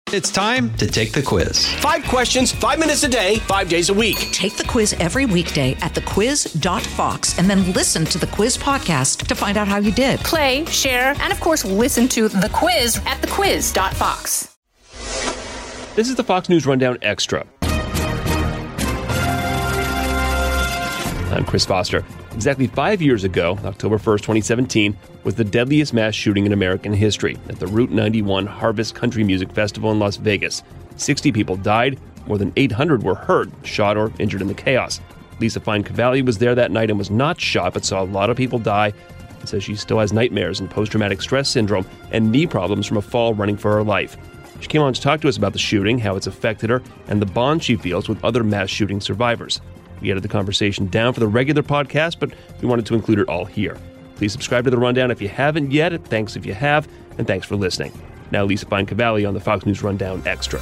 It's time to take the quiz. 5 questions, 5 minutes a day, 5 days a week. Take the quiz every weekday at thequiz.fox and then listen to the quiz podcast to find out how you did. Play, share, and of course, listen to the quiz at thequiz.fox. This is the Fox News Rundown Extra. I'm Chris Foster. Exactly 5 years ago, October 1st, 2017, was the deadliest mass shooting in American history at the Route 91 Harvest Country Music Festival in Las Vegas. 60 people died, more than 800 were hurt, shot, or injured in the chaos. Lisa Fine Cavalli was there that night and was not shot, but saw a lot of people die, and says she still has nightmares and post-traumatic stress syndrome and knee problems from a fall running for her life. She came on to talk to us about the shooting, how it's affected her, and the bond she feels with other mass shooting survivors. We edited the conversation down for the regular podcast, but we wanted to include it all here. Please subscribe to The Rundown if you haven't yet. Thanks if you have, and thanks for listening. Now Lisa Fine Cavalli on the Fox News Rundown Extra.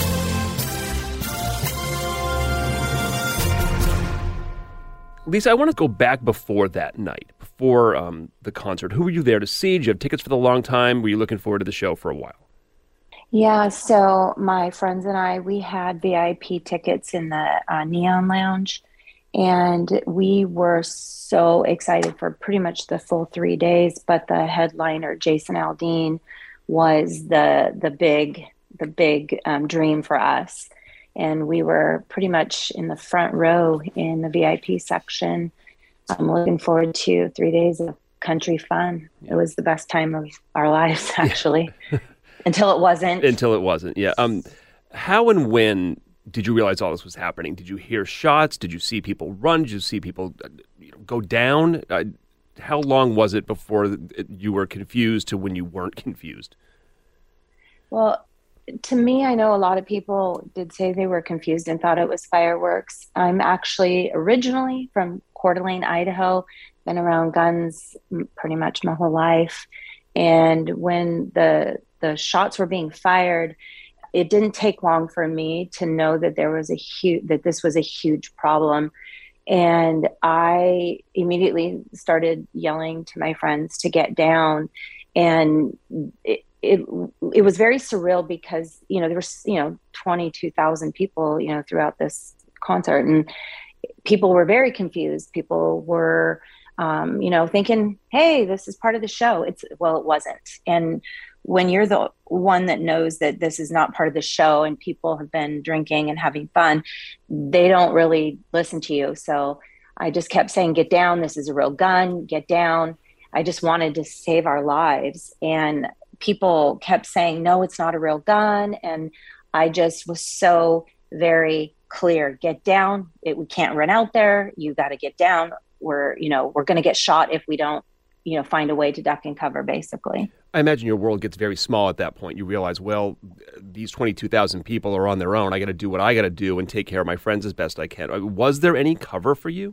Lisa, I want to go back before that night, before the concert. Who were you there to see? Did you have tickets for the long time? Were you looking forward to the show for a while? Yeah, so my friends and I, we had VIP tickets in the Neon Lounge, and we were so excited for pretty much the full 3 days. But the headliner, Jason Aldean, was the big dream for us, and we were pretty much in the front row in the VIP section. I'm looking forward to 3 days of country fun. It was the best time of our lives, actually. Yeah. Until it wasn't. Yeah. How and when did you realize all this was happening? Did you hear shots? Did you see people run? Did you see people go down? How long was it before you were confused to when you weren't confused? Well, to me, I know a lot of people did say they were confused and thought it was fireworks. I'm actually originally from Coeur d'Alene, Idaho, been around guns pretty much my whole life. And when the shots were being fired, it didn't take long for me to know that this was a huge problem. And I immediately started yelling to my friends to get down. And it was very surreal because, there were, 22,000 people, throughout this concert, and people were very confused. People were, thinking, hey, this is part of the show. It wasn't. And when you're the one that knows that this is not part of the show and people have been drinking and having fun, they don't really listen to you. So I just kept saying, get down. This is a real gun. Get down. I just wanted to save our lives. And people kept saying, no, it's not a real gun. And I just was so very clear. Get down. We can't run out there. You got to get down. We're going to get shot if we don't, find a way to duck and cover, basically. I imagine your world gets very small at that point. You realize, well, these 22,000 people are on their own. I got to do what I got to do and take care of my friends as best I can. Was there any cover for you?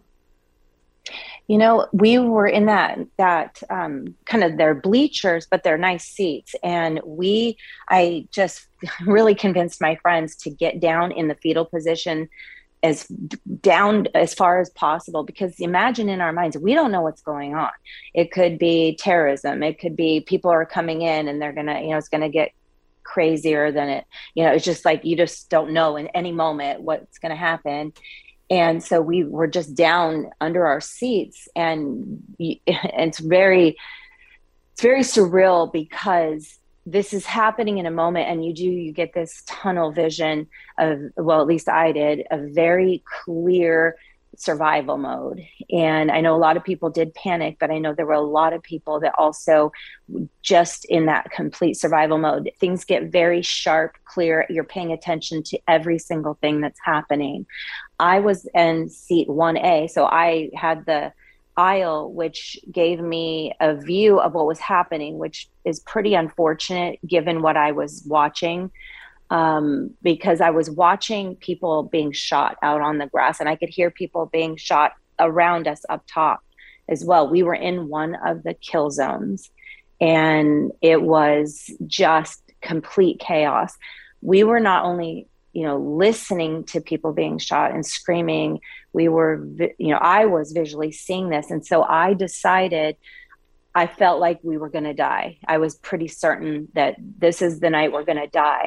We were in that kind of their bleachers, but they're nice seats. And I just really convinced my friends to get down in the fetal position as down as far as possible, because imagine in our minds, we don't know what's going on. It could be terrorism. It could be people are coming in and they're going to, it's going to get crazier than it, it's just like, you just don't know in any moment what's going to happen. And so we were just down under our seats, and it's very surreal because this is happening in a moment, and you get this tunnel vision of, well, at least I did, a very clear survival mode. And I know a lot of people did panic, but I know there were a lot of people that also just in that complete survival mode. Things get very sharp, clear. You're paying attention to every single thing that's happening. I was in seat 1A, so I had the aisle, which gave me a view of what was happening, which is pretty unfortunate given what I was watching, because I was watching people being shot out on the grass, and I could hear people being shot around us up top as well. We were in one of the kill zones, and it was just complete chaos. We were not only listening to people being shot and screaming, I was visually seeing this. And so I decided, I felt like we were going to die. I was pretty certain that this is the night we're going to die.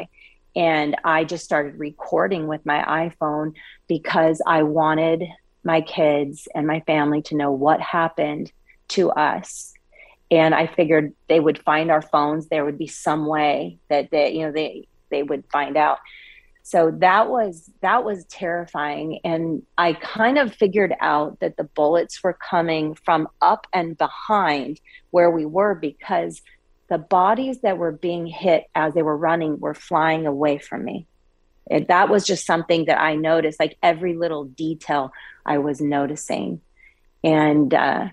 And I just started recording with my iPhone because I wanted my kids and my family to know what happened to us. And I figured they would find our phones. There would be some way that they would find out. So that was terrifying. And I kind of figured out that the bullets were coming from up and behind where we were, because the bodies that were being hit as they were running were flying away from me. That was just something that I noticed, like every little detail I was noticing. And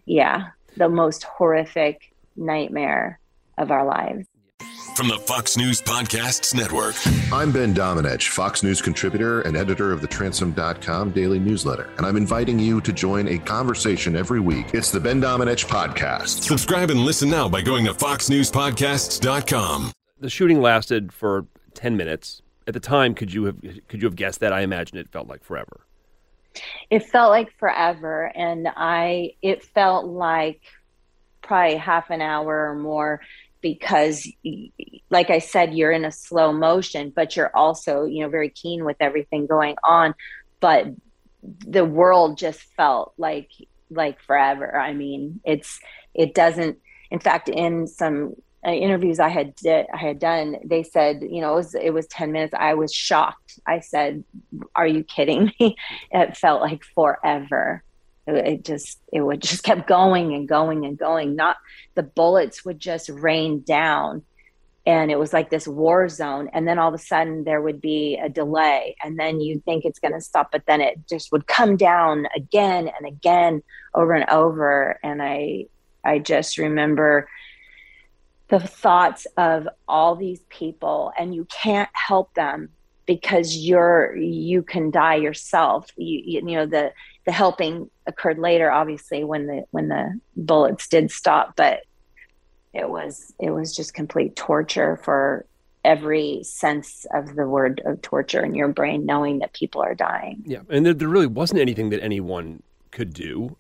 the most horrific nightmare of our lives. From the Fox News Podcasts Network. I'm Ben Domenech, Fox News contributor and editor of the Transom.com daily newsletter, and I'm inviting you to join a conversation every week. It's the Ben Domenech Podcast. Subscribe and listen now by going to foxnewspodcasts.com. The shooting lasted for 10 minutes. At the time, could you have guessed that? I imagine it felt like forever. It felt like forever, and it felt like probably half an hour or more, because like I said, you're in a slow motion, but you're also, very keen with everything going on. But the world just felt like forever. I mean, it doesn't, in fact, in some interviews I had done, they said, it was 10 minutes. I was shocked. I said, are you kidding me? It felt like forever. It would just kept going and going and going. Not the bullets would just rain down, and it was like this war zone. And then all of a sudden there would be a delay, and then you think it's going to stop, but then it just would come down again and again, over and over. And I just remember the thoughts of all these people, and you can't help them because you can die yourself. The helping occurred later, obviously, when the bullets did stop, but it was just complete torture for every sense of the word of torture in your brain, knowing that people are dying. Yeah, and there really wasn't anything that anyone could do.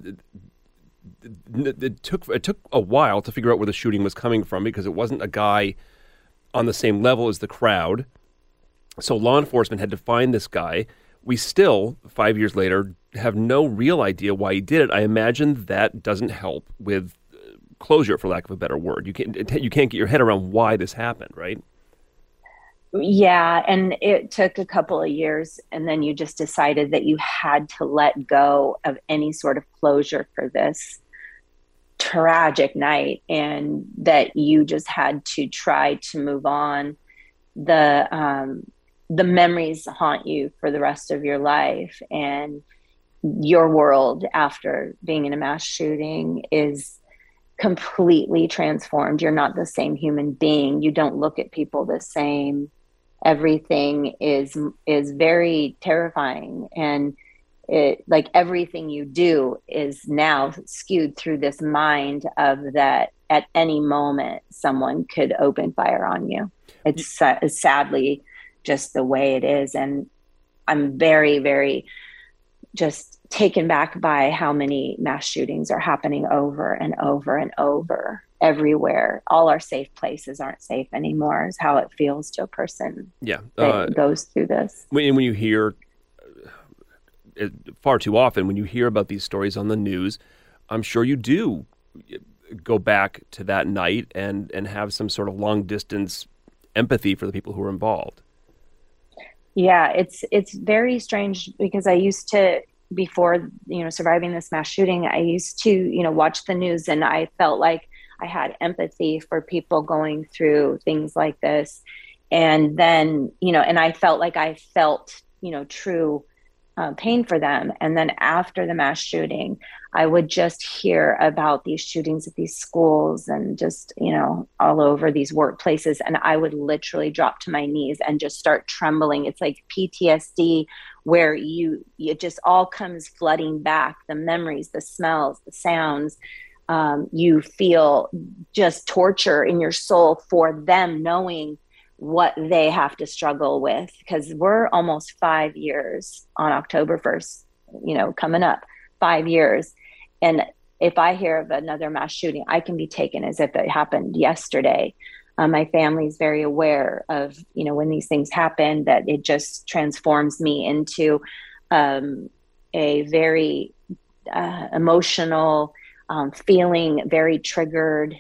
It took a while to figure out where the shooting was coming from, because it wasn't a guy on the same level as the crowd. So law enforcement had to find this guy. We still, 5 years later, have no real idea why he did it. I imagine that doesn't help with closure, for lack of a better word. You can't get your head around why this happened, right? Yeah, and it took a couple of years, and then you just decided that you had to let go of any sort of closure for this tragic night, and that you just had to try to move on. The memories haunt you for the rest of your life, and your world after being in a mass shooting is completely transformed. You're not the same human being. You don't look at people the same. Everything is very terrifying, and everything you do is now skewed through this mind of that at any moment someone could open fire on you. It's sadly just the way it is. And I'm very, very just taken back by how many mass shootings are happening over and over and over everywhere. All our safe places aren't safe anymore, is how it feels to a person that goes through this. When you hear, far too often, when you hear about these stories on the news, I'm sure you do go back to that night and have some sort of long distance empathy for the people who were involved. Yeah, it's very strange, because I used to, before, surviving this mass shooting, I used to, watch the news, and I felt like I had empathy for people going through things like this. And then, and I felt like I felt, true pain for them. And then after the mass shooting, I would just hear about these shootings at these schools and just, all over these workplaces. And I would literally drop to my knees and just start trembling. It's like PTSD, where it just all comes flooding back. The memories, the smells, the sounds. You feel just torture in your soul for them, knowing what they have to struggle with, because we're almost 5 years on October 1st, coming up 5 years. And if I hear of another mass shooting, I can be taken as if it happened yesterday. My family is very aware of, when these things happen, that it just transforms me into a very emotional, feeling very triggered.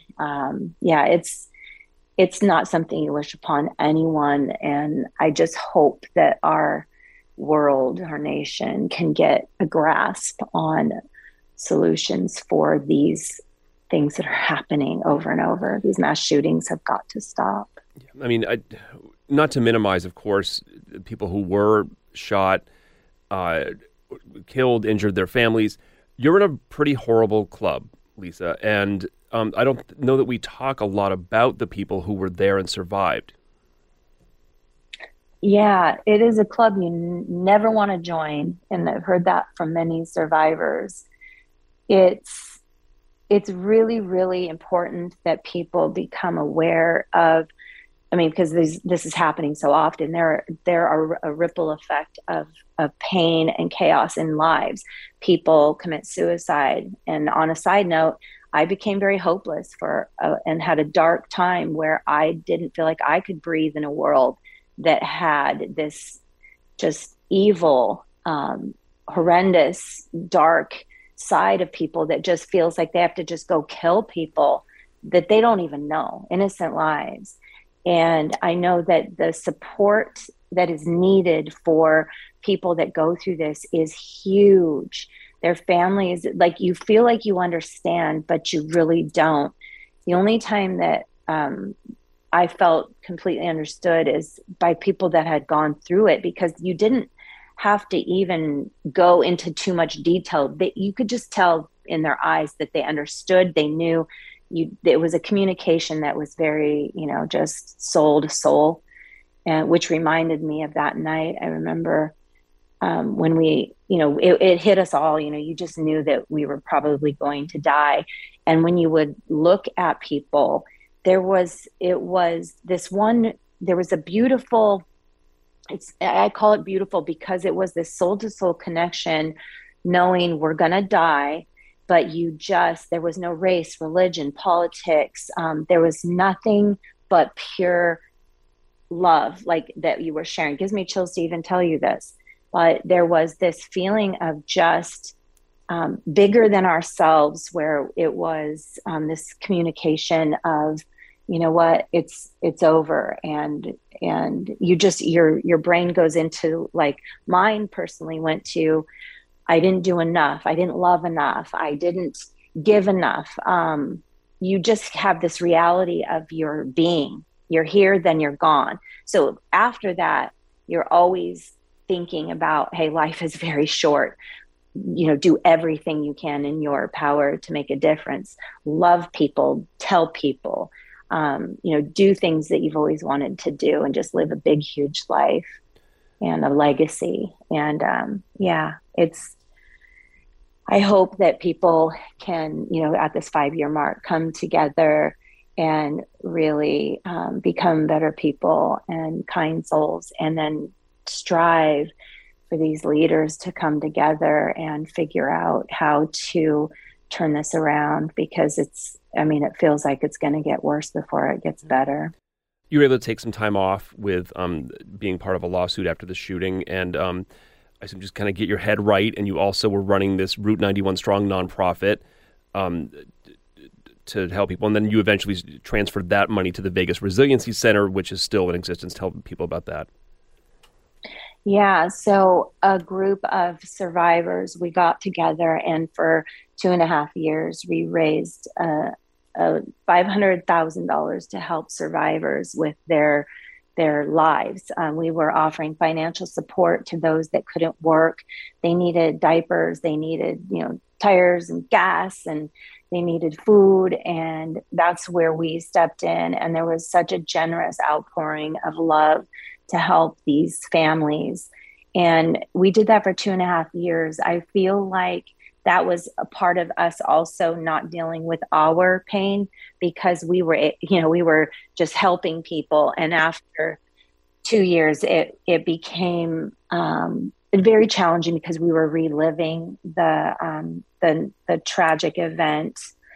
It's not something you wish upon anyone. And I just hope that our world, our nation, can get a grasp on solutions for these things that are happening over and over. These mass shootings have got to stop. I mean, not to minimize, of course, people who were shot, killed, injured, their families. You're in a pretty horrible club, Lisa, and I don't know that we talk a lot about the people who were there and survived. Yeah, it is a club you never want to join, and I've heard that from many survivors. It's really, really important that people become aware of, because this is happening so often. There are a ripple effect of pain and chaos in lives. People commit suicide. And on a side note, I became very hopeless and had a dark time where I didn't feel like I could breathe in a world that had this just evil, horrendous, dark side of people that just feels like they have to just go kill people that they don't even know, innocent lives. And I know that the support that is needed for people that go through this is huge. Their families, like, you feel like you understand, but you really don't. The only time that I felt completely understood is by people that had gone through it, because you didn't have to even go into too much detail. That you could just tell in their eyes that they understood, they knew. It was a communication that was very, just soul to soul, and which reminded me of that night. I remember when we, it hit us all. You just knew that we were probably going to die, and when you would look at people, there was a beautiful. I call it beautiful because it was this soul to soul connection, knowing we're gonna die. But there was no race, religion, politics. There was nothing but pure love, like that you were sharing. It gives me chills to even tell you this. But there was this feeling of just bigger than ourselves, where it was this communication of, you know what, it's over. And you just, your brain goes into, like, mine personally went to, I didn't do enough. I didn't love enough. I didn't give enough. You just have this reality of your being. You're here, then you're gone. So after that, you're always thinking about, hey, life is very short. Do everything you can in your power to make a difference. Love people, tell people, do things that you've always wanted to do, and just live a big, huge life and a legacy. And I hope that people can, at this 5-year mark, come together and really become better people and kind souls, and then strive for these leaders to come together and figure out how to turn this around, because it feels like it's going to get worse before it gets better. You were able to take some time off with being part of a lawsuit after the shooting, and I assume just kind of get your head right. And you also were running this Route 91 Strong nonprofit to help people. And then you eventually transferred that money to the Vegas Resiliency Center, which is still in existence. Tell people about that. Yeah, so a group of survivors, we got together, and for 2.5 years, we raised $500,000 to help survivors with their lives. We were offering financial support to those that couldn't work. They needed diapers, they needed, tires and gas, and they needed food. And that's where we stepped in. And there was such a generous outpouring of love to help these families. And we did that for 2.5 years. I feel like that was a part of us also not dealing with our pain, because we were just helping people. And after 2 years, it became very challenging, because we were reliving the tragic event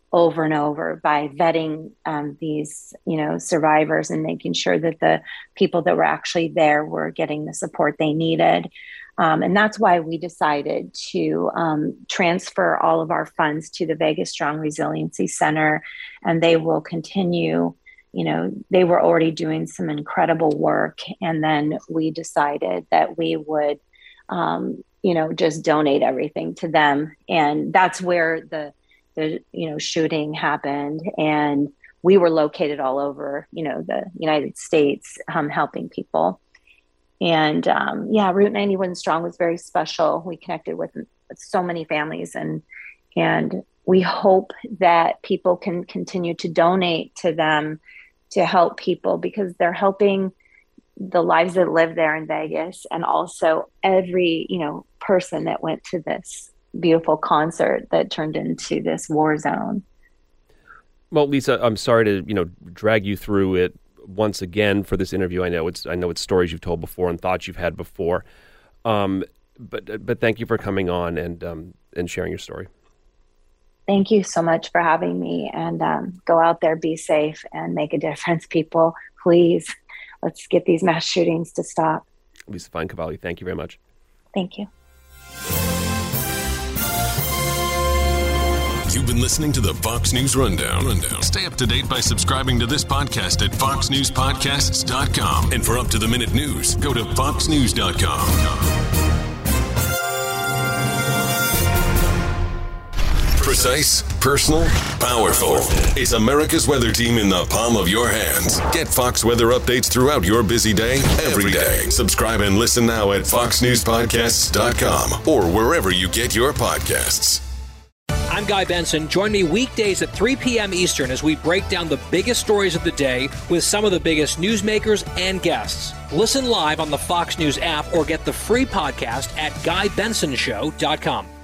over and over by vetting these, survivors and making sure that the people that were actually there were getting the support they needed. And that's why we decided to transfer all of our funds to the Vegas Strong Resiliency Center, and they will continue. They were already doing some incredible work, and then we decided that we would, just donate everything to them. And that's where the shooting happened. And we were located all over, the United States, helping people. And Route 91 Strong was very special. We connected with so many families, and we hope that people can continue to donate to them to help people, because they're helping the lives that live there in Vegas, and also every, person that went to this beautiful concert that turned into this war zone. Well, Lisa, I'm sorry to, drag you through it once again for this interview. I know it's stories you've told before and thoughts you've had before. But thank you for coming on and sharing your story. Thank you so much for having me, and go out there, be safe, and make a difference, people. Please, let's get these mass shootings to stop. Lisa Fine-Cavalli, thank you very much. Thank you. You've been listening to the Fox News Rundown. Stay up to date by subscribing to this podcast at foxnewspodcasts.com. And for up-to-the-minute news, go to foxnews.com. Precise, personal, powerful. It's America's weather team in the palm of your hands. Get Fox weather updates throughout your busy day, every day. Subscribe and listen now at foxnewspodcasts.com or wherever you get your podcasts. I'm Guy Benson. Join me weekdays at 3 p.m. Eastern as we break down the biggest stories of the day with some of the biggest newsmakers and guests. Listen live on the Fox News app or get the free podcast at GuyBensonShow.com.